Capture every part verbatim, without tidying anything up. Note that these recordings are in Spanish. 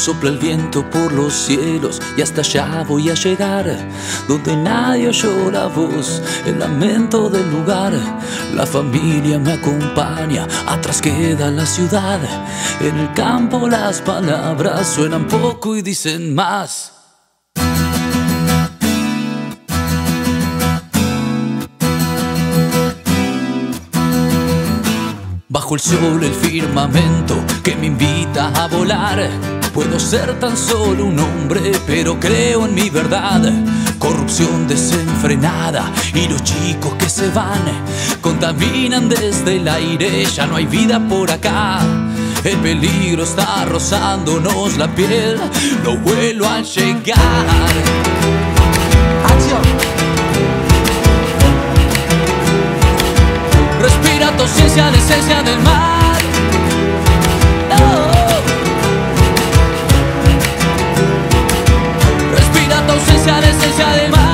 Sopla el viento por los cielos y hasta allá voy a llegar, donde nadie oyó la voz, el lamento del lugar. La familia me acompaña, atrás queda la ciudad. En el campo las palabras suenan poco y dicen más. Bajo el sol el firmamento que me invita a volar. Puedo ser tan solo un hombre, pero creo en mi verdad. Corrupción desenfrenada y los chicos que se van contaminan desde el aire, ya no hay vida por acá. El peligro está rozándonos la piel, lo vuelo al llegar. ¡Acción! Respira tu ausencia, la esencia del mar. Oh. Respira tu ausencia, la esencia del mar.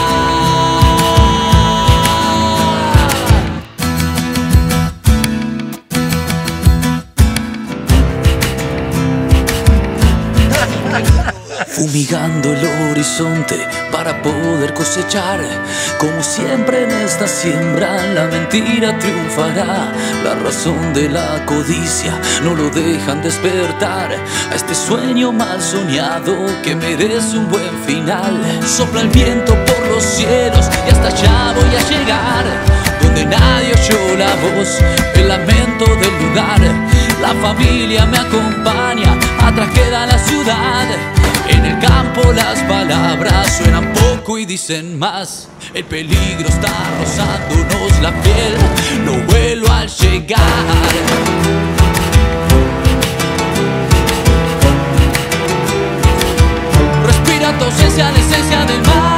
Fumigando el horizonte para poder cosechar. Como siempre en esta siembra la mentira triunfará. La razón de la codicia no lo dejan despertar a este sueño mal soñado que merece un buen final. Sopla el viento por los cielos y hasta allá voy a llegar, donde nadie oyó la voz, el lamento del lugar. La familia me acompaña, atrás queda la ciudad. En el campo las palabras suenan poco y dicen más. El peligro está rozándonos la piel, lo vuelo al llegar. Respira tu ausencia, la esencia del mar.